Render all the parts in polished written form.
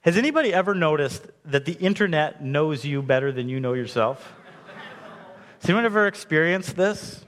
Has anybody ever noticed that the internet knows you better than you know yourself? Has anyone ever experienced this?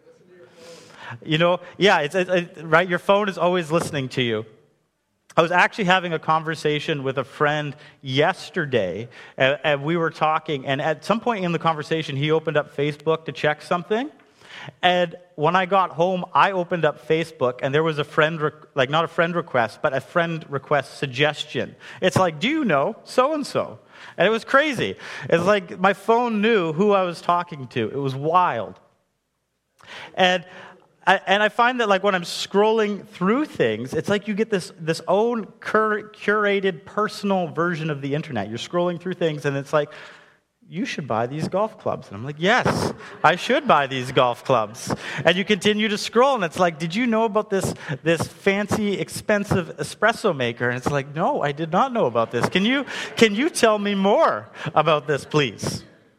Yeah, it's right. Your phone is always listening to you. I was actually having a conversation with a friend yesterday, and we were talking, and at some point in the conversation, he opened up Facebook to check something. And when I got home, I opened up Facebook, and there was a friend, not a friend request, but a friend request suggestion. It's like, do you know so-and-so? And it was crazy. It's like my phone knew who I was talking to. It was wild. And I find that, like, when I'm scrolling through things, it's like you get this own curated personal version of the internet. You're scrolling through things, and it's like, you should buy these golf clubs. And I'm like, yes, I should buy these golf clubs. And you continue to scroll, and it's like, did you know about this fancy, expensive espresso maker? And it's like, no, I did not know about this. Can you tell me more about this, please?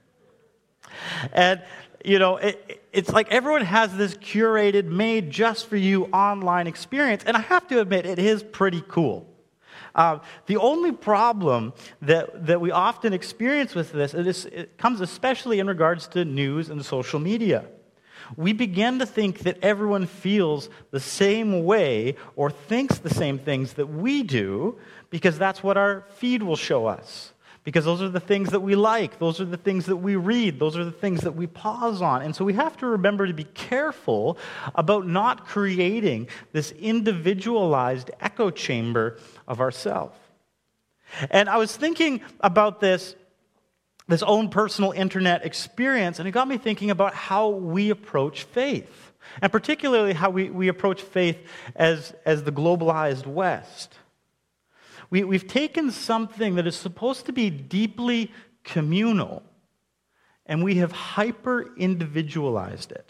And it's like everyone has this curated, made just for you online experience, and I have to admit, it is pretty cool. The only problem that we often experience with this, it comes especially in regards to news and social media. We begin to think that everyone feels the same way or thinks the same things that we do because that's what our feed will show us. Because those are the things that we like. Those are the things that we read. Those are the things that we pause on. And so we have to remember to be careful about not creating this individualized echo chamber of ourselves. And I was thinking about this own personal internet experience, and it got me thinking about how we approach faith. And particularly how we approach faith as the globalized West. We've taken something that is supposed to be deeply communal, and we have hyper-individualized it.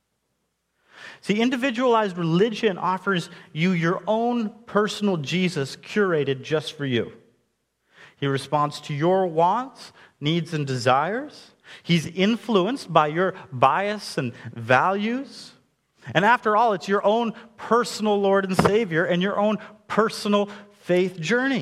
See, individualized religion offers you your own personal Jesus curated just for you. He responds to your wants, needs, and desires. He's influenced by your bias and values. And after all, it's your own personal Lord and Savior and your own personal faith journey.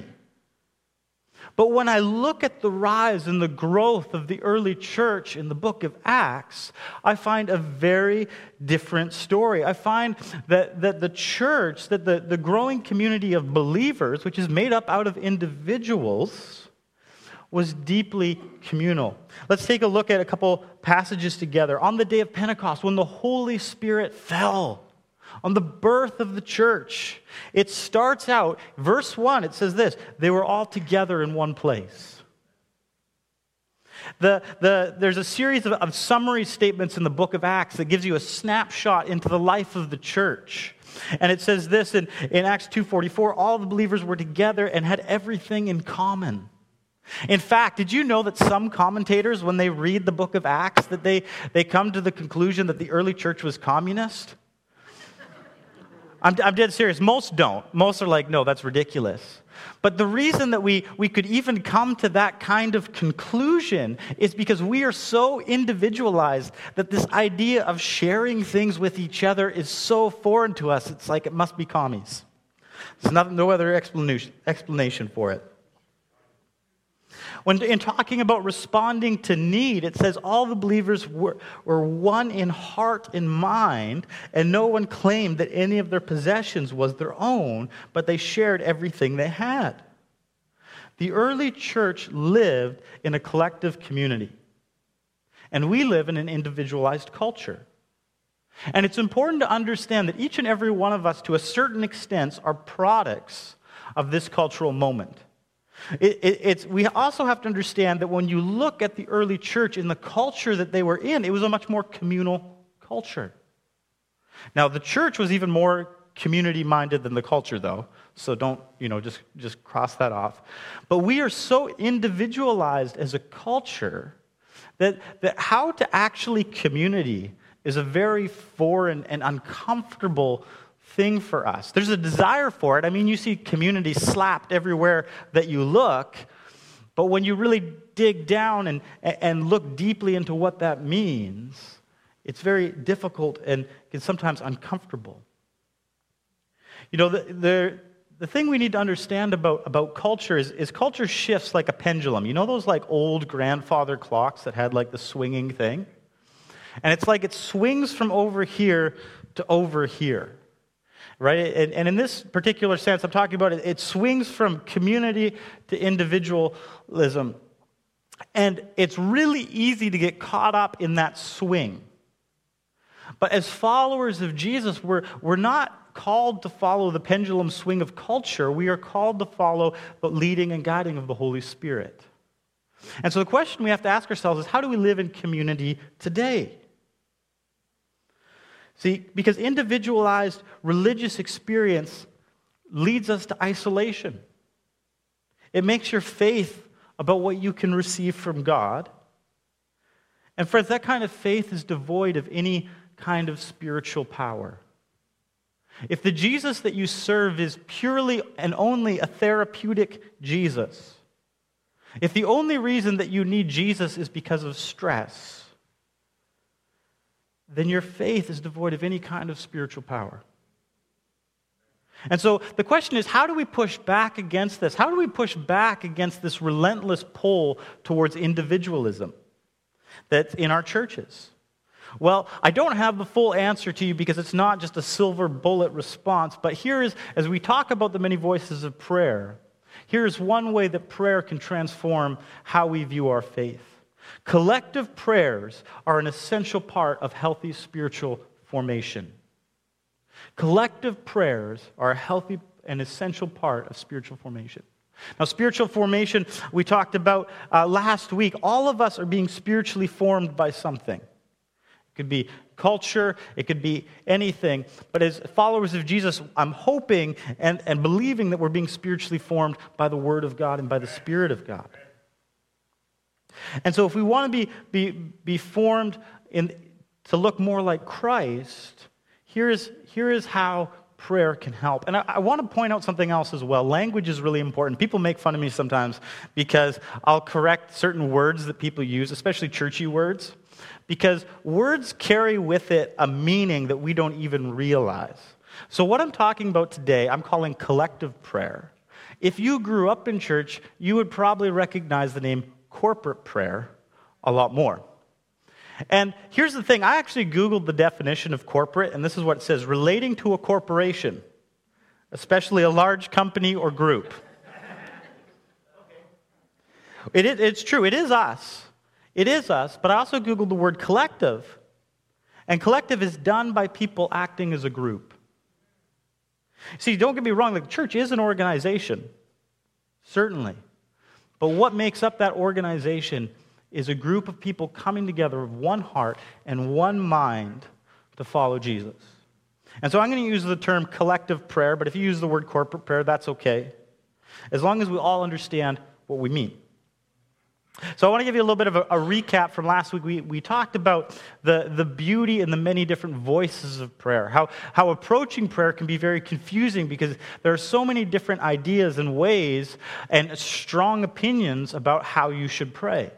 But when I look at the rise and the growth of the early church in the book of Acts, I find a very different story. I find that the church, that the growing community of believers, which is made up out of individuals, was deeply communal. Let's take a look at a couple passages together. On the day of Pentecost, when the Holy Spirit fell on the birth of the church, it starts out, verse 1, it says this: they were all together in one place. There's a series of summary statements in the book of Acts that gives you a snapshot into the life of the church. And it says this in Acts 2:44, all the believers were together and had everything in common. In fact, did you know that some commentators, when they read the book of Acts, that they come to the conclusion that the early church was communist? I'm dead serious. Most don't. Most are like, no, that's ridiculous. But the reason that we could even come to that kind of conclusion is because we are so individualized that this idea of sharing things with each other is so foreign to us. It's like it must be commies. There's no other explanation for it. When in talking about responding to need, it says all the believers were one in heart and mind, and no one claimed that any of their possessions was their own, but they shared everything they had. The early church lived in a collective community, and we live in an individualized culture. And it's important to understand that each and every one of us, to a certain extent, are products of this cultural moment. We also have to understand that when you look at the early church in the culture that they were in, it was a much more communal culture. Now, the church was even more community-minded than the culture, though, so don't, just cross that off. But we are so individualized as a culture that how to actually community is a very foreign and uncomfortable thing for us. There's a desire for it. I mean, you see community slapped everywhere that you look, but when you really dig down and look deeply into what that means, it's very difficult and can sometimes uncomfortable. the thing we need to understand about culture is culture shifts like a pendulum. You know those like old grandfather clocks that had like the swinging thing? And it's like it swings from over here to over here, right? And in this particular sense, I'm talking about it swings from community to individualism. And it's really easy to get caught up in that swing. But as followers of Jesus, we're not called to follow the pendulum swing of culture. We are called to follow the leading and guiding of the Holy Spirit. And so the question we have to ask ourselves is, how do we live in community today? See, because individualized religious experience leads us to isolation. It makes your faith about what you can receive from God. And friends, that kind of faith is devoid of any kind of spiritual power. If the Jesus that you serve is purely and only a therapeutic Jesus, if the only reason that you need Jesus is because of stress, then your faith is devoid of any kind of spiritual power. And so the question is, how do we push back against this? How do we push back against this relentless pull towards individualism that's in our churches? Well, I don't have the full answer to you because it's not just a silver bullet response, but here is, as we talk about the many voices of prayer, here's one way that prayer can transform how we view our faith. Collective prayers are an essential part of healthy spiritual formation. Collective prayers are a healthy and essential part of spiritual formation. Now, spiritual formation, we talked about last week. All of us are being spiritually formed by something. It could be culture, it could be anything. But as followers of Jesus, I'm hoping and believing that we're being spiritually formed by the Word of God and by the Spirit of God. And so if we want to be formed to look more like Christ, here is how prayer can help. And I want to point out something else as well. Language is really important. People make fun of me sometimes because I'll correct certain words that people use, especially churchy words, because words carry with it a meaning that we don't even realize. So what I'm talking about today, I'm calling collective prayer. If you grew up in church, you would probably recognize the name corporate prayer a lot more. And here's the thing, I actually Googled the definition of corporate, and this is what it says: relating to a corporation, especially a large company or group. It's true, it is us. It is us, but I also Googled the word collective, and collective is done by people acting as a group. See, don't get me wrong, the church is an organization, certainly. But what makes up that organization is a group of people coming together with one heart and one mind to follow Jesus. And so I'm going to use the term collective prayer, but if you use the word corporate prayer, that's okay, as long as we all understand what we mean. So I want to give you a little bit of a recap from last week. We talked about the beauty and the many different voices of prayer, how approaching prayer can be very confusing because there are so many different ideas and ways and strong opinions about how you should pray.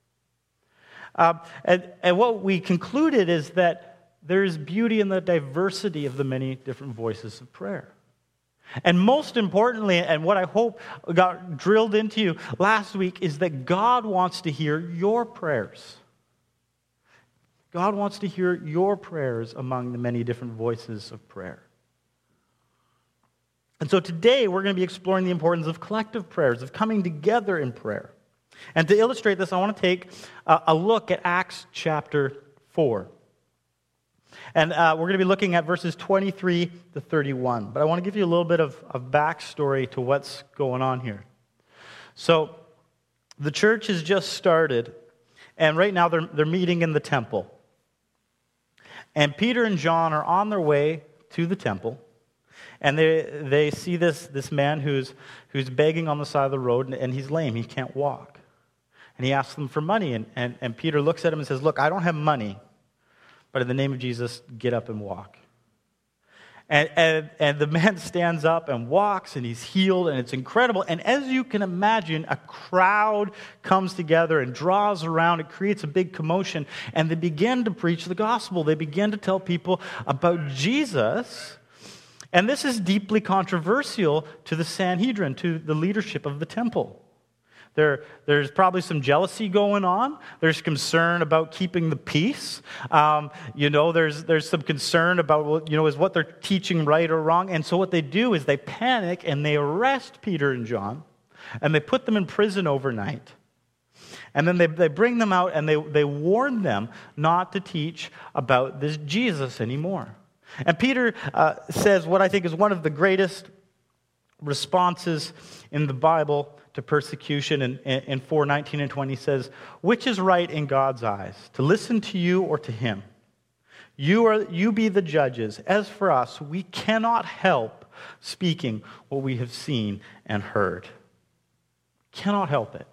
And what we concluded is that there is beauty in the diversity of the many different voices of prayer. And most importantly, and what I hope got drilled into you last week, is that God wants to hear your prayers. God wants to hear your prayers among the many different voices of prayer. And so today we're going to be exploring the importance of collective prayers, of coming together in prayer. And to illustrate this, I want to take a look at Acts chapter 4. And we're going to be looking at verses 23 to 31. But I want to give you a little bit of backstory to what's going on here. So the church has just started, and right now they're meeting in the temple. And Peter and John are on their way to the temple, and they see this man who's begging on the side of the road, and he's lame. He can't walk. And he asks them for money, and Peter looks at him and says, "Look, I don't have money, but in the name of Jesus, get up and walk." And the man stands up and walks, and he's healed, and it's incredible. And as you can imagine, a crowd comes together and draws around. It creates a big commotion, and they begin to preach the gospel. They begin to tell people about Jesus. And this is deeply controversial to the Sanhedrin, to the leadership of the temple. There's probably some jealousy going on. There's concern about keeping the peace. There's some concern about, is what they're teaching right or wrong? And so what they do is they panic and they arrest Peter and John, and they put them in prison overnight. And then they bring them out and they warn them not to teach about this Jesus anymore. And Peter says what I think is one of the greatest responses in the Bible to persecution. In 4:19 and 20 says, "Which is right in God's eyes, to listen to you or to him? You be the judges. As for us, we cannot help speaking what we have seen and heard." Cannot help it.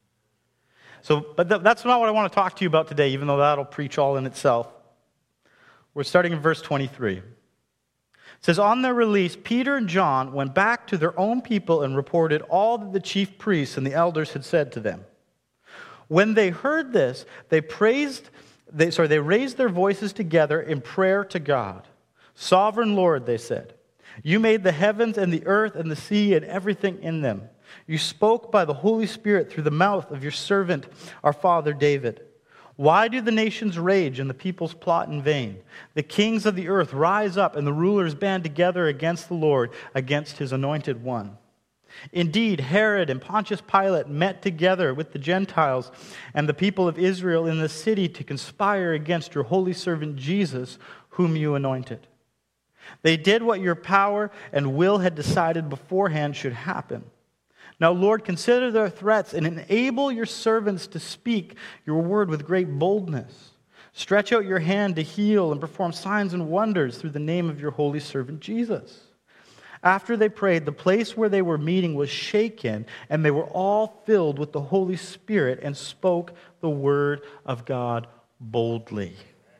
But that's not what I want to talk to you about today, even though that'll preach all in itself. We're starting in verse 23. It says, "On their release, Peter and John went back to their own people and reported all that the chief priests and the elders had said to them. When they heard this, they raised their voices together in prayer to God. 'Sovereign Lord,' they said, 'you made the heavens and the earth and the sea and everything in them. You spoke by the Holy Spirit through the mouth of your servant, our father David. Why do the nations rage and the peoples plot in vain? The kings of the earth rise up and the rulers band together against the Lord, against his anointed one. Indeed, Herod and Pontius Pilate met together with the Gentiles and the people of Israel in the city to conspire against your holy servant Jesus, whom you anointed. They did what your power and will had decided beforehand should happen. Now, Lord, consider their threats and enable your servants to speak your word with great boldness. Stretch out your hand to heal and perform signs and wonders through the name of your holy servant Jesus.' After they prayed, the place where they were meeting was shaken, and they were all filled with the Holy Spirit and spoke the word of God boldly."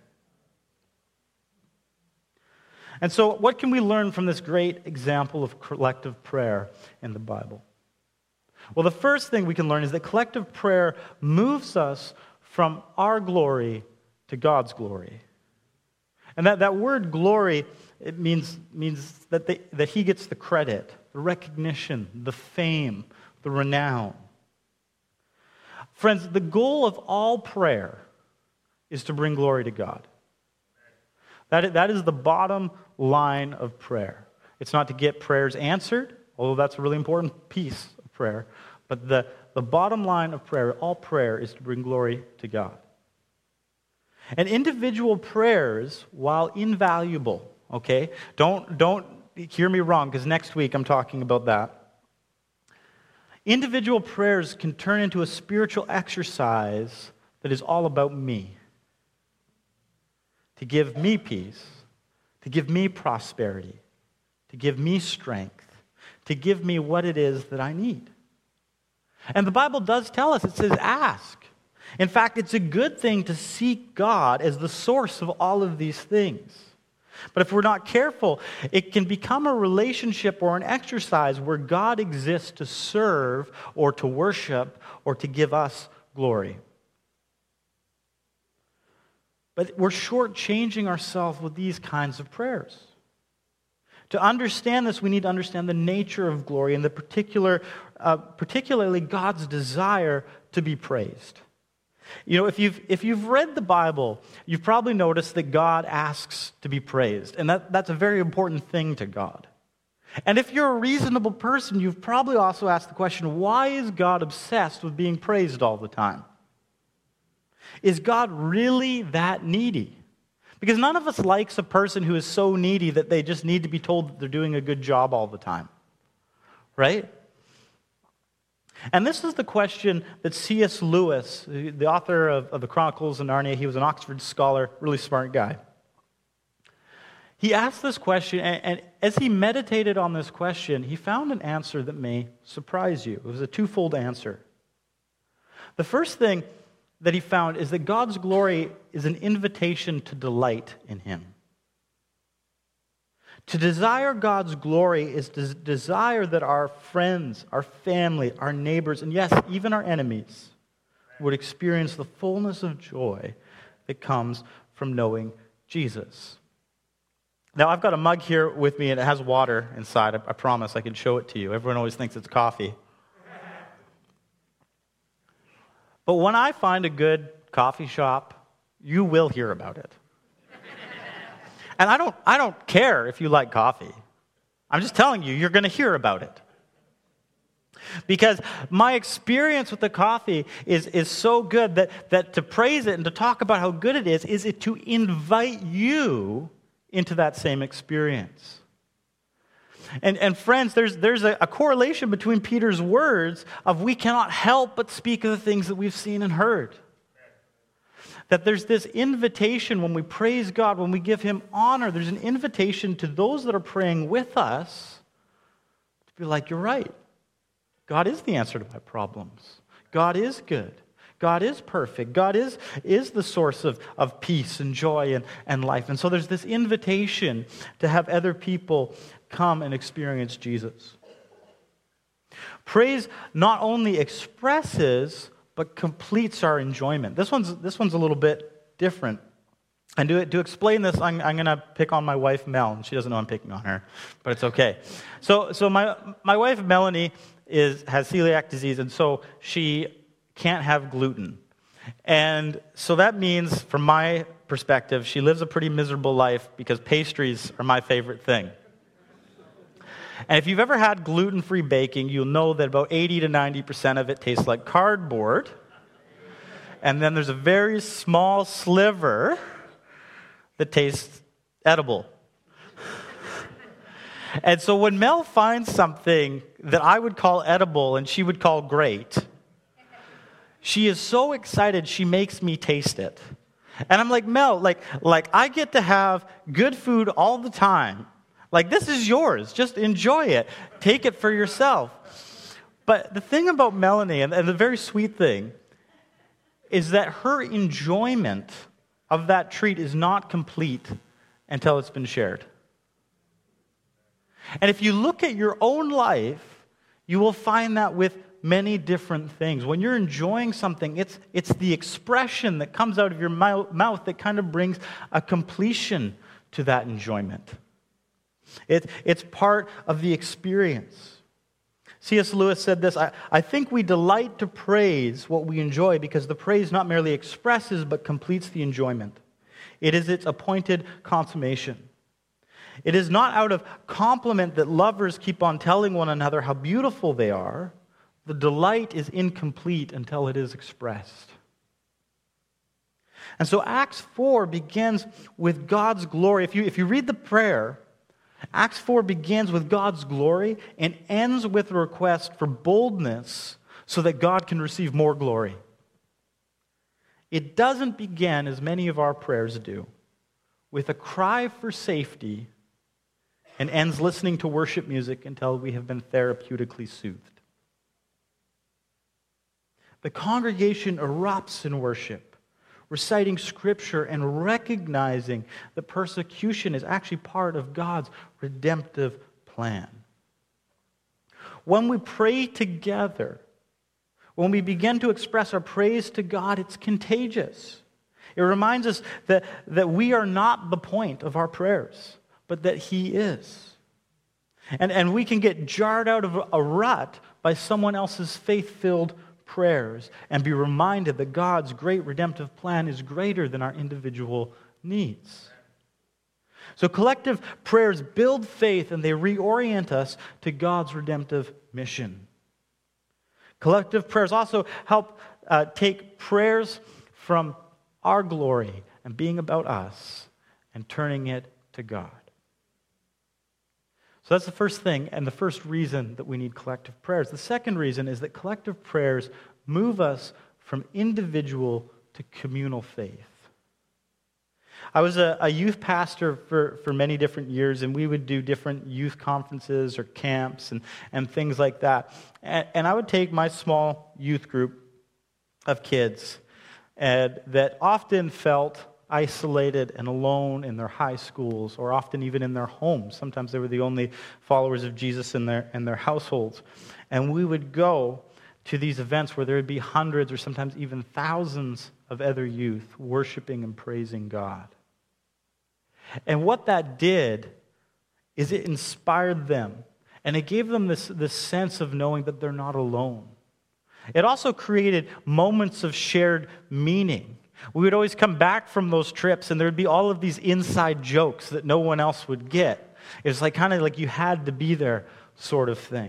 And so, what can we learn from this great example of collective prayer in the Bible? Well, the first thing we can learn is that collective prayer moves us from our glory to God's glory. And that word glory, it means that he gets the credit, the recognition, the fame, the renown. Friends, the goal of all prayer is to bring glory to God. That is the bottom line of prayer. It's not to get prayers answered, although that's a really important piece of prayer. But the bottom line of prayer, all prayer, is to bring glory to God. And individual prayers, while invaluable, okay? Don't hear me wrong, because next week I'm talking about that. Individual prayers can turn into a spiritual exercise that is all about me. To give me peace, to give me prosperity, to give me strength, to give me what it is that I need. And the Bible does tell us, it says ask. In fact, it's a good thing to seek God as the source of all of these things. But if we're not careful, it can become a relationship or an exercise where God exists to serve or to worship or to give us glory. But we're shortchanging ourselves with these kinds of prayers. To understand this, we need to understand the nature of glory and the particularly God's desire to be praised. You know, if you've read the Bible, you've probably noticed that God asks to be praised, and that's a very important thing to God. And if you're a reasonable person, you've probably also asked the question, why is God obsessed with being praised all the time? Is God really that needy? Because none of us likes a person who is so needy that they just need to be told that they're doing a good job all the time. Right? And this is the question that C.S. Lewis, the author of the Chronicles of Narnia, he was an Oxford scholar, really smart guy. He asked this question, and as he meditated on this question, he found an answer that may surprise you. It was a twofold answer. The first thing that he found is that God's glory is an invitation to delight in Him. To desire God's glory is to desire that our friends, our family, our neighbors, and yes, even our enemies would experience the fullness of joy that comes from knowing Jesus. Now, I've got a mug here with me, and it has water inside. I promise I can show it to you. Everyone always thinks it's coffee. But when I find a good coffee shop, you will hear about it. And I don't care if you like coffee. I'm just telling you, you're going to hear about it. Because my experience with the coffee is so good that to praise it and to talk about how good it is it to invite you into that same experience. And friends, there's a correlation between Peter's words of we cannot help but speak of the things that we've seen and heard. That there's this invitation when we praise God, when we give Him honor, there's an invitation to those that are praying with us to be like, you're right. God is the answer to my problems. God is good. God is perfect. God is the source of peace and joy and life. And so there's this invitation to have other people come and experience Jesus. Praise not only expresses, but completes our enjoyment. This one's a little bit different. And to explain this, I'm going to pick on my wife, Mel. And she doesn't know I'm picking on her, but it's okay. So my wife, Melanie, has celiac disease, and so she can't have gluten. And so that means, from my perspective, she lives a pretty miserable life because pastries are my favorite thing. And if you've ever had gluten-free baking, you'll know that about 80 to 90% of it tastes like cardboard. And then there's a very small sliver that tastes edible. And so when Mel finds something that I would call edible and she would call great, she is so excited she makes me taste it. And I'm like, Mel, like I get to have good food all the time. Like, this is yours. Just enjoy it. Take it for yourself. But the thing about Melanie, and the very sweet thing, is that her enjoyment of that treat is not complete until it's been shared. And if you look at your own life, you will find that with many different things. When you're enjoying something, it's the expression that comes out of your mouth that kind of brings a completion to that enjoyment. It's part of the experience. C.S. Lewis said this, I think we delight to praise what we enjoy because the praise not merely expresses but completes the enjoyment. It is its appointed consummation. It is not out of compliment that lovers keep on telling one another how beautiful they are. The delight is incomplete until it is expressed. And so Acts 4 begins with God's glory. If you read the prayer, Acts 4 begins with God's glory and ends with a request for boldness so that God can receive more glory. It doesn't begin, as many of our prayers do, with a cry for safety and ends listening to worship music until we have been therapeutically soothed. The congregation erupts in worship, reciting Scripture and recognizing that persecution is actually part of God's redemptive plan. When we pray together, when we begin to express our praise to God, it's contagious. It reminds us that we are not the point of our prayers, but that He is. And we can get jarred out of a rut by someone else's faith-filled prayers and be reminded that God's great redemptive plan is greater than our individual needs. So collective prayers build faith and they reorient us to God's redemptive mission. Collective prayers also help take prayers from our glory and being about us and turning it to God. So that's the first thing and the first reason that we need collective prayers. The second reason is that collective prayers move us from individual to communal faith. I was a youth pastor for many different years, and we would do different youth conferences or camps and things like that. And I would take my small youth group of kids that often felt isolated and alone in their high schools or often even in their homes. Sometimes they were the only followers of Jesus in their households. And we would go to these events where there would be hundreds or sometimes even thousands of other youth worshiping and praising God. And what that did is it inspired them. And it gave them this sense of knowing that they're not alone. It also created moments of shared meaning. We would always come back from those trips, and there would be all of these inside jokes that no one else would get. It's like kind of like you had to be there sort of thing.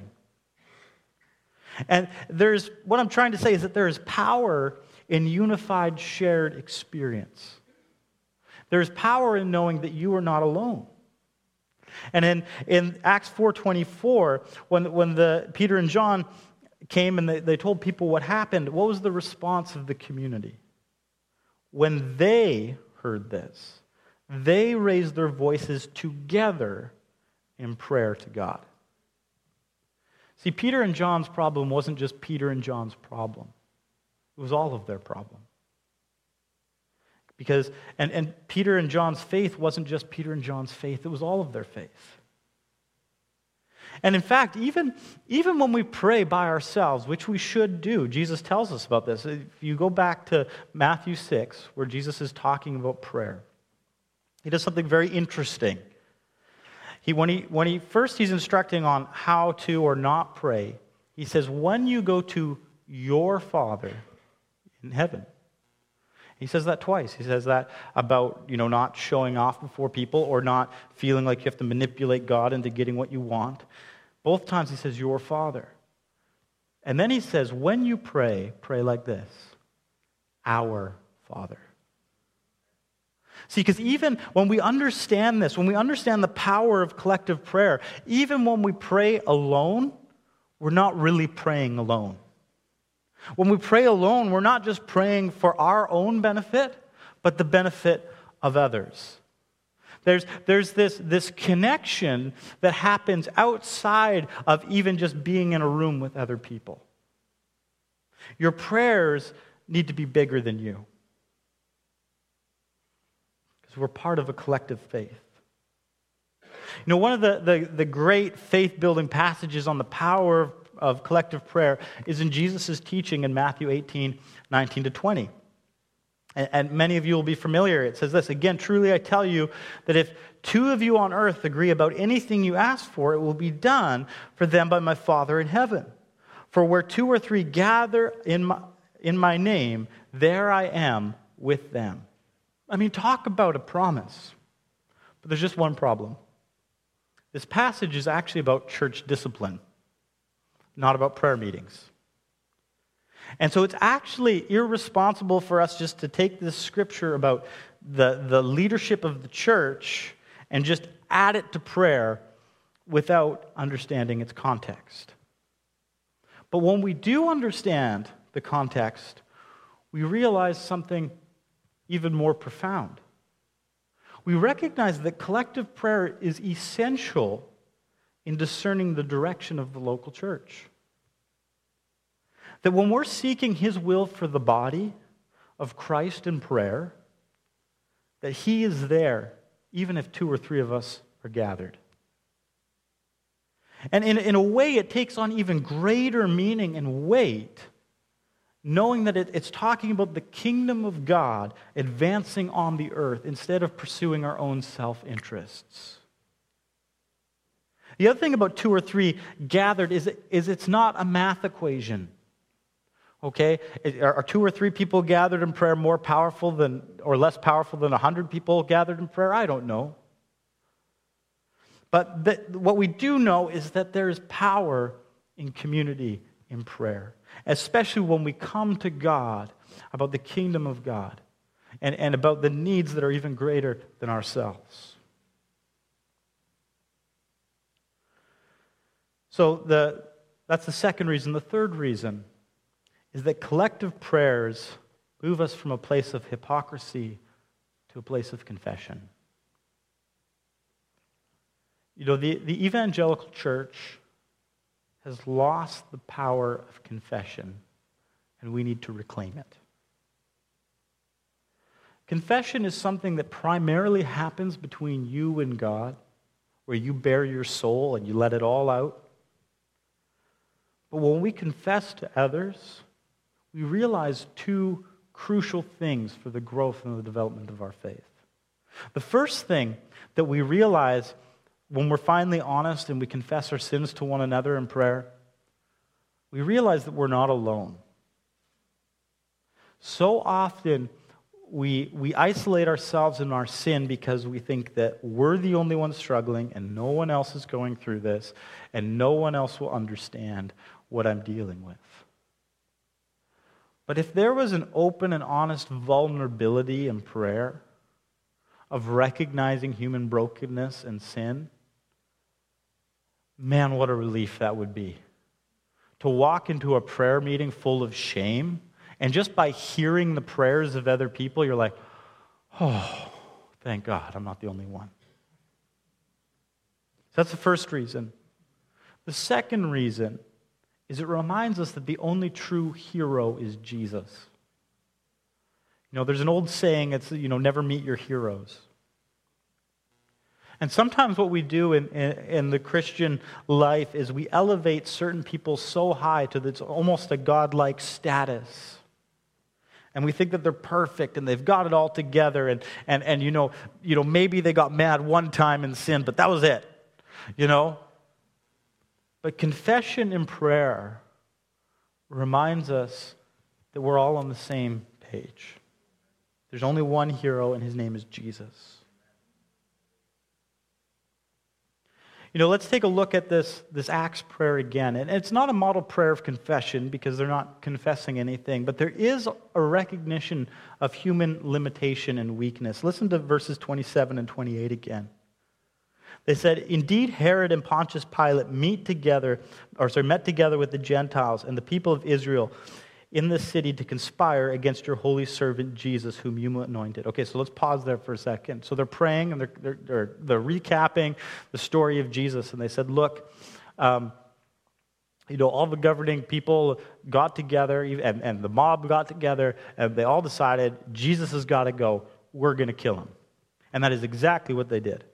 And what I'm trying to say is that there is power in unified shared experience. There's power in knowing that you are not alone. And in Acts 4:24, when Peter and John came and they told people what happened, what was the response of the community? When they heard this, they raised their voices together in prayer to God. See, Peter and John's problem wasn't just Peter and John's problem. It was all of their problem. Because, and Peter and John's faith wasn't just Peter and John's faith, it was all of their faith. And in fact, even when we pray by ourselves, which we should do, Jesus tells us about this. If you go back to Matthew 6, where Jesus is talking about prayer, he does something very interesting. He's instructing on how to or not pray, he says, when you go to your Father in heaven. He says that twice. He says that about, not showing off before people or not feeling like you have to manipulate God into getting what you want. Both times he says, your Father. And then he says, when you pray, pray like this, our Father. See, because even when we understand this, when we understand the power of collective prayer, even when we pray alone, we're not really praying alone. When we pray alone, we're not just praying for our own benefit, but the benefit of others. There's this connection that happens outside of even just being in a room with other people. Your prayers need to be bigger than you. Because we're part of a collective faith. One of the great faith-building passages on the power of collective prayer is in Jesus' teaching in Matthew 18:19-20. And many of you will be familiar. It says this, again, truly I tell you that if two of you on earth agree about anything you ask for, it will be done for them by my Father in heaven. For where two or three gather in my name, there I am with them. I mean, talk about a promise. But there's just one problem. This passage is actually about church discipline, not about prayer meetings. And so it's actually irresponsible for us just to take this scripture about the leadership of the church and just add it to prayer without understanding its context. But when we do understand the context, we realize something even more profound. We recognize that collective prayer is essential in discerning the direction of the local church. That when we're seeking His will for the body of Christ in prayer, that He is there, even if two or three of us are gathered. And in a way, it takes on even greater meaning and weight, knowing that it's talking about the kingdom of God advancing on the earth instead of pursuing our own self-interests. The other thing about two or three gathered is it's not a math equation. Okay? Are two or three people gathered in prayer more powerful than, or less powerful than 100 people gathered in prayer? I don't know. But what we do know is that there is power in community in prayer, especially when we come to God about the kingdom of God and about the needs that are even greater than ourselves. So that's the second reason. The third reason is that collective prayers move us from a place of hypocrisy to a place of confession. The evangelical church has lost the power of confession, and we need to reclaim it. Confession is something that primarily happens between you and God, where you bare your soul and you let it all out. But when we confess to others, we realize two crucial things for the growth and the development of our faith. The first thing that we realize when we're finally honest and we confess our sins to one another in prayer, we realize that we're not alone. So often, we isolate ourselves in our sin because we think that we're the only ones struggling and no one else is going through this and no one else will understand what I'm dealing with. But if there was an open and honest vulnerability in prayer of recognizing human brokenness and sin, man, what a relief that would be. To walk into a prayer meeting full of shame, and just by hearing the prayers of other people, you're like, oh, thank God, I'm not the only one. So that's the first reason. The second reason is it reminds us that the only true hero is Jesus. You know, there's an old saying, it's, never meet your heroes. And sometimes what we do in the Christian life is we elevate certain people so high to that's almost a godlike status. And we think that they're perfect and they've got it all together. And maybe they got mad one time in sin, but that was it. But confession and prayer reminds us that we're all on the same page. There's only one hero, and his name is Jesus. Let's take a look at this Acts prayer again. And it's not a model prayer of confession because they're not confessing anything, but there is a recognition of human limitation and weakness. Listen to verses 27 and 28 again. They said, "Indeed, Herod and Pontius Pilate met together with the Gentiles and the people of Israel in this city to conspire against your holy servant Jesus, whom you anointed." Okay, so let's pause there for a second. So they're praying and they're recapping the story of Jesus, and they said, "Look, all the governing people got together, and the mob got together, and they all decided Jesus has got to go. We're going to kill him." And that is exactly what they did.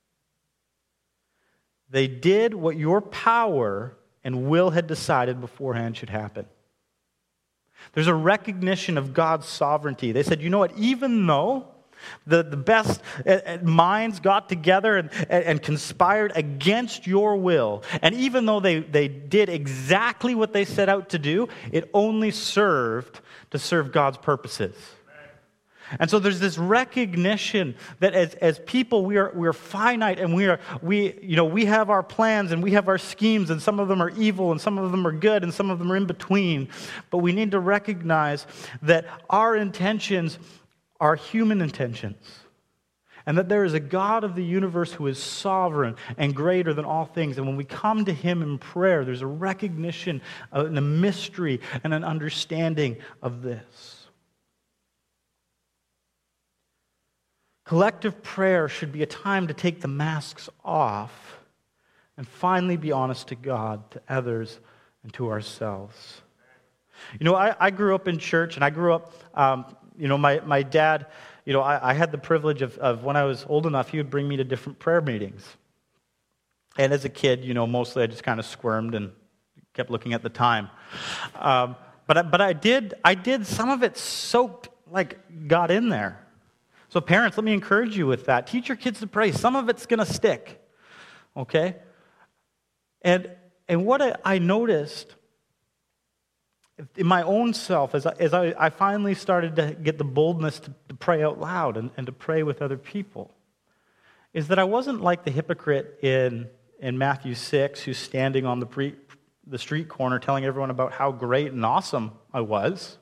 They did what your power and will had decided beforehand should happen. There's a recognition of God's sovereignty. They said, you know what, even though the best minds got together and conspired against your will, and even though they did exactly what they set out to do, it only served to serve God's purposes. And so there's this recognition that as people we're finite, and we have our plans and we have our schemes, and some of them are evil and some of them are good and some of them are in between. But we need to recognize that our intentions are human intentions, and that there is a God of the universe who is sovereign and greater than all things. And when we come to him in prayer, there's a recognition and a mystery and an understanding of this. Collective prayer should be a time to take the masks off and finally be honest to God, to others, and to ourselves. I grew up in church, and I grew up, my dad, I had the privilege of when I was old enough, he would bring me to different prayer meetings. And as a kid, mostly I just kind of squirmed and kept looking at the time. But I did some of it soaked, got in there. So parents, let me encourage you with that. Teach your kids to pray. Some of it's going to stick, okay? And what I noticed in my own self as I finally started to get the boldness to pray out loud and to pray with other people is that I wasn't like the hypocrite in Matthew 6 who's standing on the street corner telling everyone about how great and awesome I was.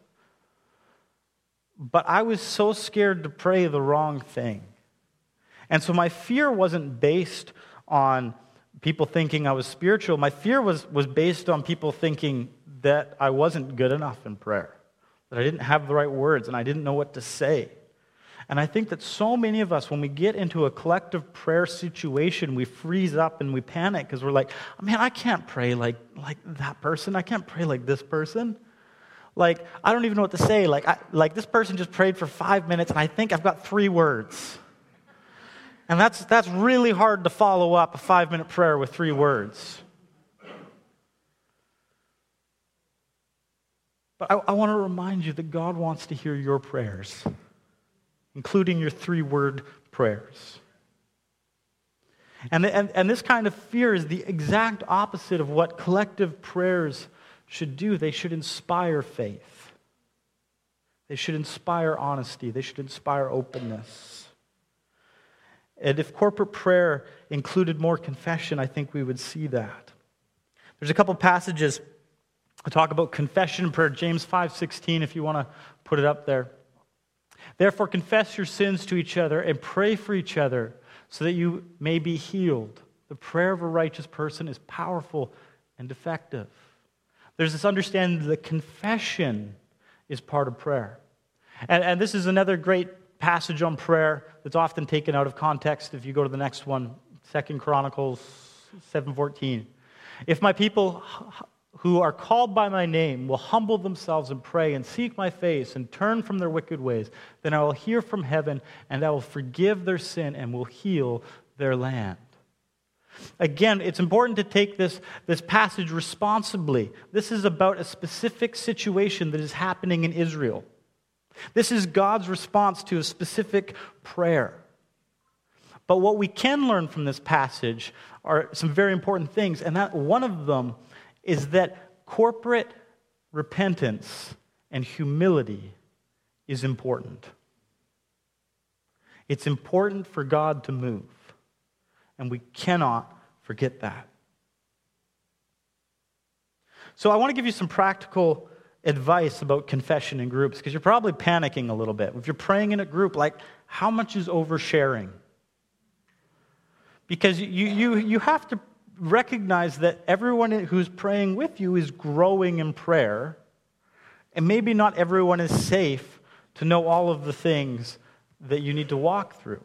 But I was so scared to pray the wrong thing. And so my fear wasn't based on people thinking I was spiritual. My fear was based on people thinking that I wasn't good enough in prayer, that I didn't have the right words and I didn't know what to say. And I think that so many of us, when we get into a collective prayer situation, we freeze up and we panic because we're like, man, I can't pray like that person. I can't pray like this person. I don't even know what to say. This person just prayed for 5 minutes, and I think I've got 3 words. And that's really hard to follow up a 5-minute prayer with 3 words. But I want to remind you that God wants to hear your prayers. including your 3-word prayers. And this kind of fear is the exact opposite of what collective prayers should do. They should inspire faith. They should inspire honesty. They should inspire openness. And if corporate prayer included more confession, I think we would see that. There's a couple passages that talk about confession and prayer. James 5:16, if you want to put it up there. Therefore, confess your sins to each other and pray for each other so that you may be healed. The prayer of a righteous person is powerful and effective. There's this understanding that confession is part of prayer. And this is another great passage on prayer that's often taken out of context. If you go to the next one, 2 Chronicles 7:14. If my people who are called by my name will humble themselves and pray and seek my face and turn from their wicked ways, then I will hear from heaven and I will forgive their sin and will heal their land. Again, it's important to take this passage responsibly. This is about a specific situation that is happening in Israel. This is God's response to a specific prayer. But what we can learn from this passage are some very important things, and that one of them is that corporate repentance and humility is important. It's important for God to move, and we cannot forget that. So I want to give you some practical advice about confession in groups, because you're probably panicking a little bit. If you're praying in a group, like, how much is oversharing? Because you have to recognize that everyone who's praying with you is growing in prayer, and maybe not everyone is safe to know all of the things that you need to walk through.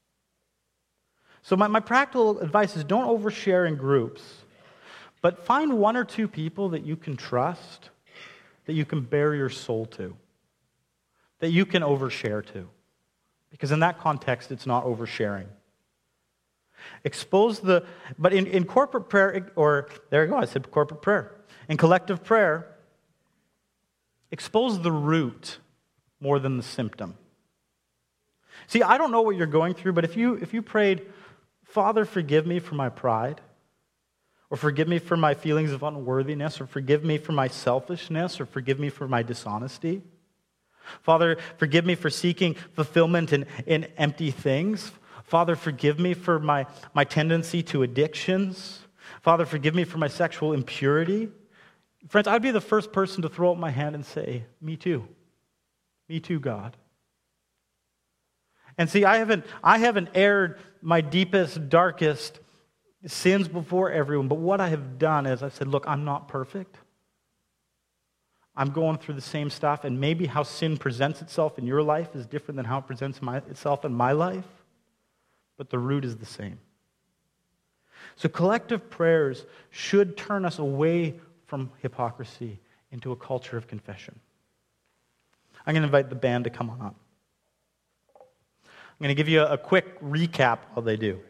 So my practical advice is don't overshare in groups, but find 1 or 2 people that you can trust, that you can bare your soul to, that you can overshare to. Because in that context, it's not oversharing. But in corporate prayer, or there you go, I said corporate prayer. In collective prayer, expose the root more than the symptom. See, I don't know what you're going through, but if you prayed, Father, forgive me for my pride, or forgive me for my feelings of unworthiness, or forgive me for my selfishness, or forgive me for my dishonesty. Father, forgive me for seeking fulfillment in empty things. Father, forgive me for my tendency to addictions. Father, forgive me for my sexual impurity. Friends, I'd be the first person to throw up my hand and say, me too. Me too, God. And see, I haven't aired my deepest, darkest sins before everyone, but what I have done is I've said, look, I'm not perfect. I'm going through the same stuff, and maybe how sin presents itself in your life is different than how it presents itself in my life. But the root is the same. So collective prayers should turn us away from hypocrisy into a culture of confession. I'm going to invite the band to come on up. I'm going to give you a quick recap while they do.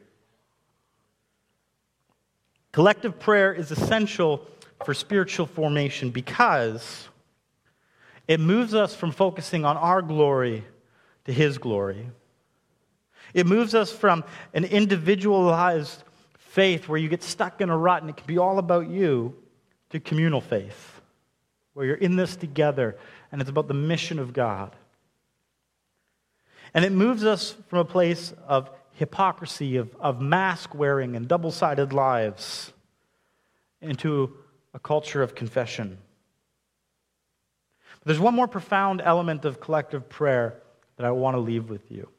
Collective prayer is essential for spiritual formation because it moves us from focusing on our glory to His glory. It moves us from an individualized faith where you get stuck in a rut and it can be all about you to communal faith, where you're in this together and it's about the mission of God. And it moves us from a place of hypocrisy, of mask wearing and double-sided lives into a culture of confession. But there's one more profound element of collective prayer that I want to leave with you.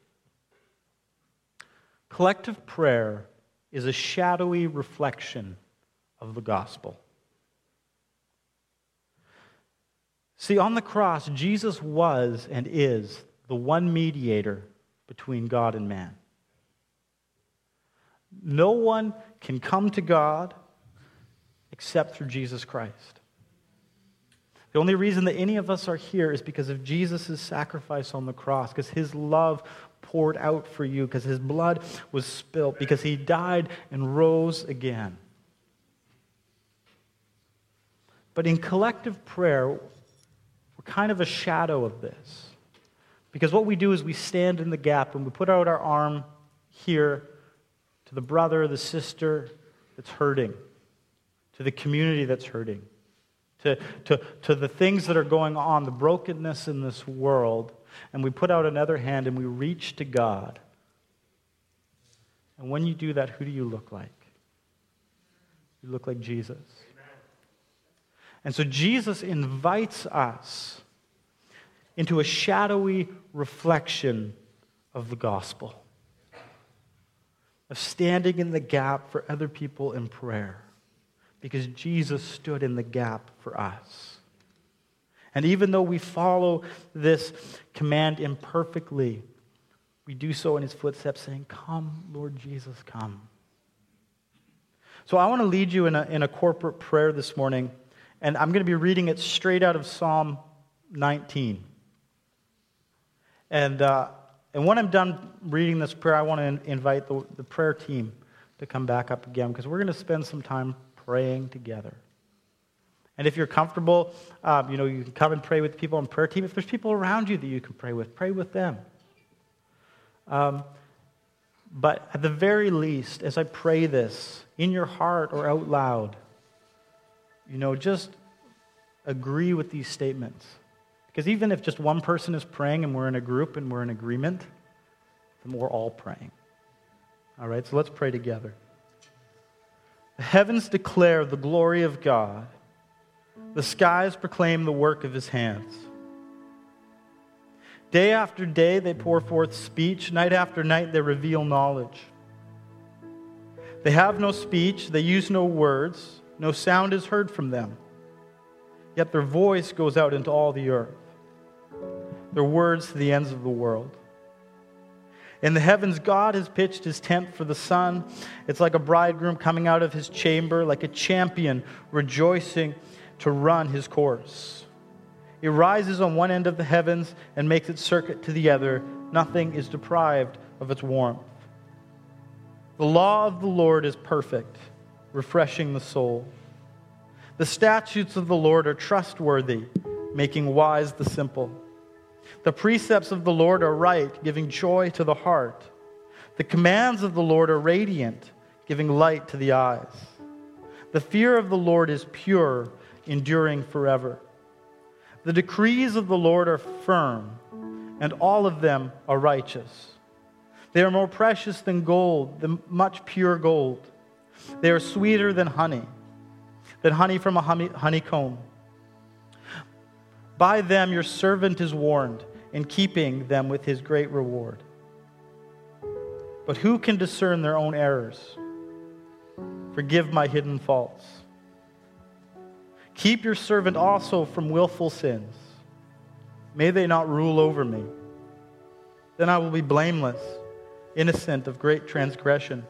Collective prayer is a shadowy reflection of the gospel. See, on the cross, Jesus was and is the one mediator between God and man. No one can come to God except through Jesus Christ. The only reason that any of us are here is because of Jesus' sacrifice on the cross, because His love poured out for you, because His blood was spilt, because He died and rose again. But in collective prayer, we're kind of a shadow of this. Because what we do is we stand in the gap and we put out our arm here to the brother, the sister that's hurting, to the community that's hurting, to the things that are going on, the brokenness in this world, and we put out another hand and we reach to God. And when you do that, who do you look like? You look like Jesus. And so Jesus invites us into a shadowy reflection of the gospel, of standing in the gap for other people in prayer, because Jesus stood in the gap for us. And even though we follow this command imperfectly, we do so in his footsteps, saying, "Come, Lord Jesus, come." So I want to lead you in a corporate prayer this morning, and I'm going to be reading it straight out of Psalm 19. And when I'm done reading this prayer, I want to invite the prayer team to come back up again, because we're going to spend some time praying together. And if you're comfortable, you can come and pray with people on prayer team. If there's people around you that you can pray with them. But at the very least, as I pray this, in your heart or out loud, just agree with these statements. Because even if just one person is praying and we're in a group and we're in agreement, then we're all praying. All right, so let's pray together. The heavens declare the glory of God. The skies proclaim the work of his hands. Day after day they pour forth speech. Night after night they reveal knowledge. They have no speech. They use no words. No sound is heard from them. Yet their voice goes out into all the earth. Their words to the ends of the world. In the heavens, God has pitched his tent for the sun. It's like a bridegroom coming out of his chamber, like a champion rejoicing to run his course. It rises on one end of the heavens and makes its circuit to the other. Nothing is deprived of its warmth. The law of the Lord is perfect, refreshing the soul. The statutes of the Lord are trustworthy, making wise the simple. The precepts of the Lord are right, giving joy to the heart. The commands of the Lord are radiant, giving light to the eyes. The fear of the Lord is pure, enduring forever. The decrees of the Lord are firm, and all of them are righteous. They are more precious than gold, than much pure gold. They are sweeter than honey from a honeycomb. By them your servant is warned, in keeping them with his great reward. But who can discern their own errors? Forgive my hidden faults. Keep your servant also from willful sins. May they not rule over me. Then I will be blameless, innocent of great transgression.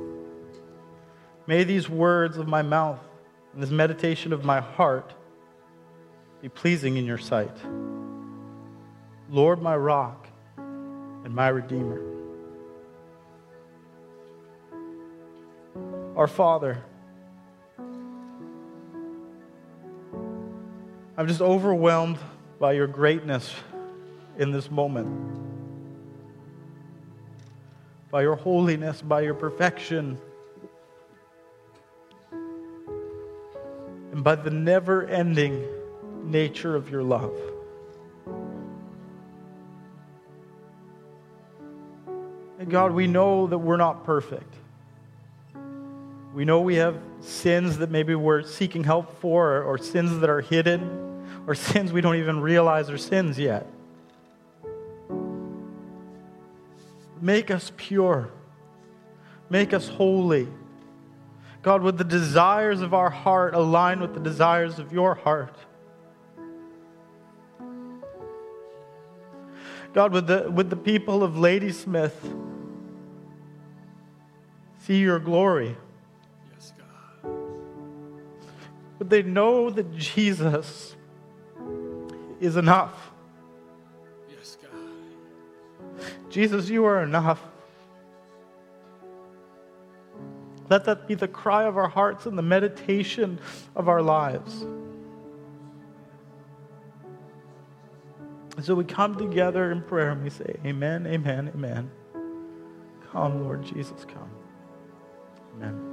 May these words of my mouth and this meditation of my heart be pleasing in your sight. Lord, my rock and my redeemer. Our Father, I'm just overwhelmed by your greatness in this moment. By your holiness, by your perfection, and by the never-ending nature of your love. And God, we know that we're not perfect. We know we have sins that maybe we're seeking help for, or sins that are hidden, or sins we don't even realize are sins yet. Make us pure. Make us holy. God, would the desires of our heart align with the desires of your heart? God, would the people of Ladysmith see your glory? Yes, God. Would they know that Jesus is enough? Yes, God. Jesus, you are enough. Let that be the cry of our hearts and the meditation of our lives. And so we come together in prayer and we say, amen, amen, amen. Come, Lord Jesus, come. Amen.